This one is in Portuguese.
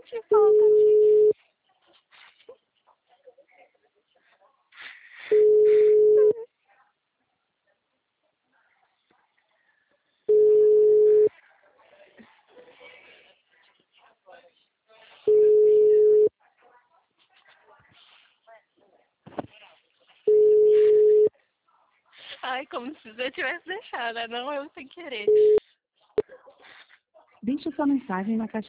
Te falta, Titi. Ai, como se você tivesse deixado, né? Não eu sem querer. Deixe sua mensagem na caixa